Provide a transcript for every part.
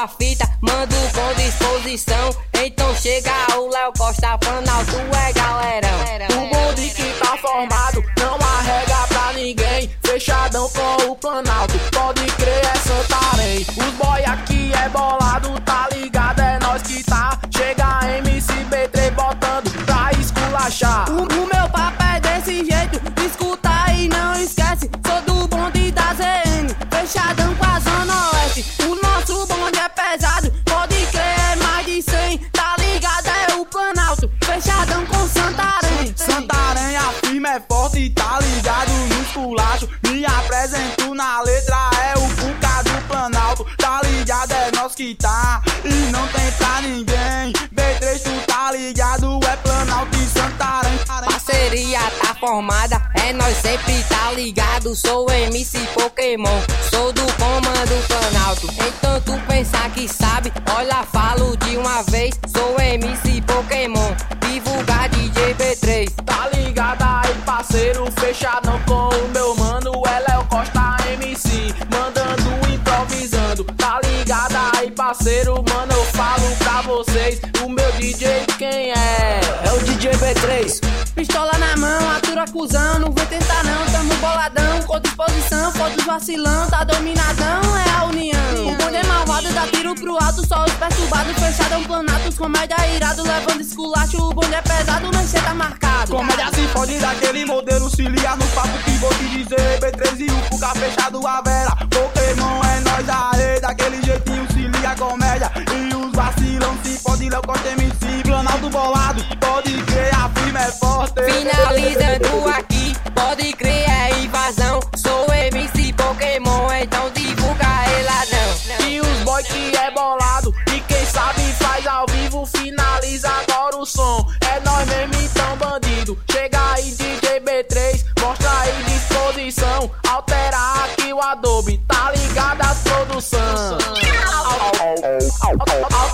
a fita, mando com disposição. Então chega o Léo Costa, Planalto é galerão. O bonde que tá formado, não arrega pra ninguém. Fechadão com o Planalto, pode crer, é Santarém. Os boy aqui é bolado, tá ligado, é nós que tá. Chega MC B3 botando pra esculachar. O meu papo é desse jeito, escuta e não esquece. Sou do bonde da ZN, fechadão com a Zona Oeste. O nosso bonde é pesado, pode crer, é mais de 100. Tá ligado, é o Planalto, fechadão com Santarém. Santarém, a firma é forte e tá ligado no esculacho. Me apresento na letra, é o Puca do Planalto. Tá ligado, é nós que tá, e não tem pra ninguém. B3, tu tá ligado, é Planalto e Santarém. Parceria tá formada, é nós sempre tá ligado. Sou MC Pokémon, sou do comando Planalto. Então tu pensar que sabe, olha, falo de uma vez. Sou MC Pokémon, divulgar DJ B3. Tá ligado aí, parceiro, fechadão com o meu mano, é Léo Costa MC, mandando, improvisando. Tá ligado aí, parceiro, mano, eu falo pra vocês, o meu DJ quem é? É o DJ B3. Pistola na mão, atura cuzão, não vem tentar não, tamo boladão, com disposição, foda os vacilão, tá dominadão, é a união. O bonde é malvado, dá tiro pro alto, só os perturbados, fechadão Planatos, comédia irado, levando esculacho, o bonde é pesado, mas cê tá marcado. Comédia se fode daquele modelo, se liga no papo que vou te dizer. B3 e o Puca fechado a vera, Pokémon é nós aê, daquele jeitinho se liga a comédia. E os vacilão se fode, Léo Costa MC, Planalto bolado, pode crer, a firma é forte. Finalizando aqui, pode crer, é invasão. Sou MC Pokémon, então divulga eladão. E os boy que é bolado, e quem sabe faz ao vivo, finaliza agora o som. É nós mesmo então bandido, chega aí DJ B3, mostra aí disposição, altera aqui o Adobe, tá ligado a produção.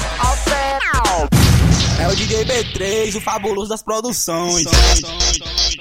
É o DJ B3, o fabuloso das produções.